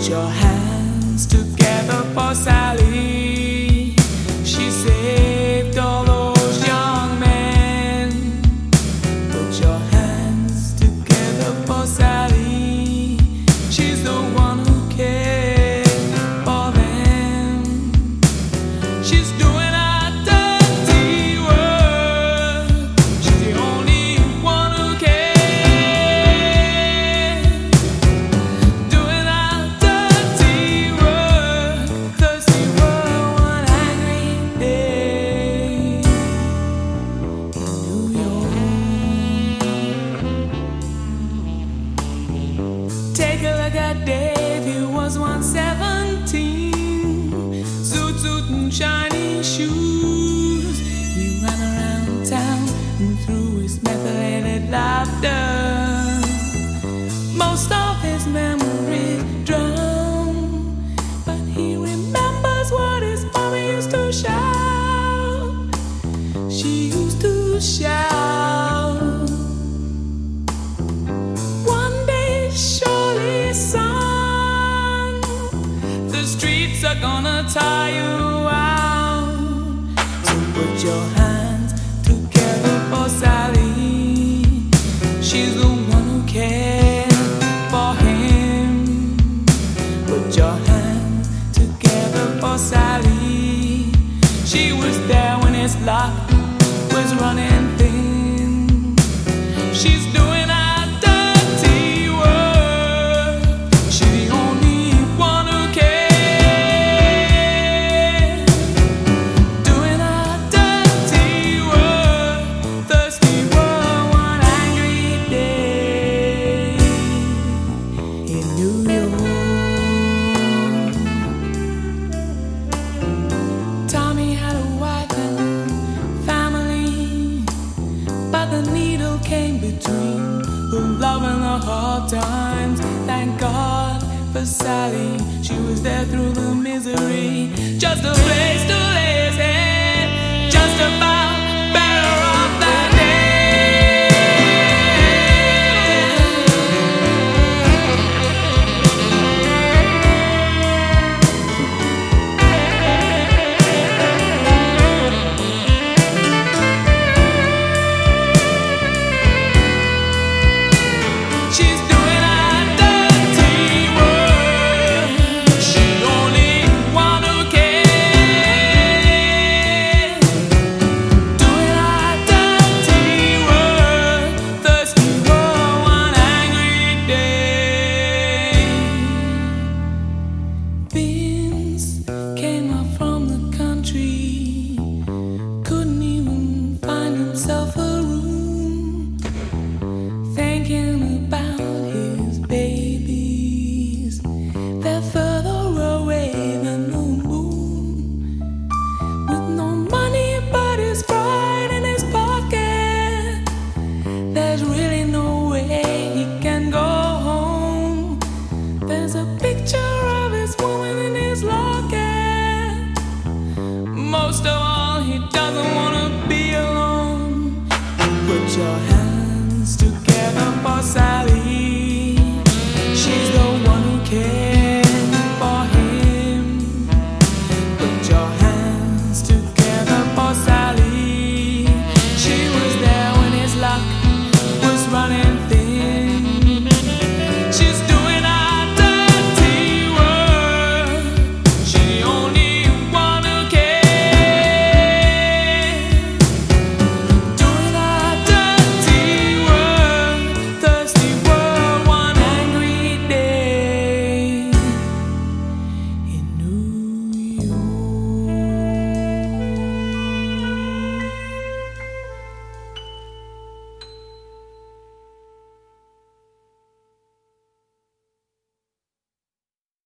your hands together for Sally. She saved all those young men. Put your hands together for Sally. She's the one who cared for them. She's doing our dirty work. She's the only one who cares. Doing our dirty work. Thirsty for one angry day in New York. Take a look at Dave, he was 117. Suit and shiny shoes. He ran around town and threw his methylated laughter. Most of his memories drown, but he remembers what his mama used to shout. She used to shout, "One day, surely, son, the streets are gonna tire you out. So put your hands together for Sally. She's the one who cared for him. Put your hands together for Sally. She was there when his luck was running thin. She's doing our dirty work. She's the only one who cares. Doing our dirty work. Thirsty for one angry day in New York. Tommy had a wife and family, but the needle came between the love and the hard times. Thank God for Sally, she was there through the misery. Just a place to lay his head, just about better off that day. She's doing our dirty work. She's the only one who cares. Doing our dirty work. Thirsty for one angry day. Vince came up from the country, couldn't even find himself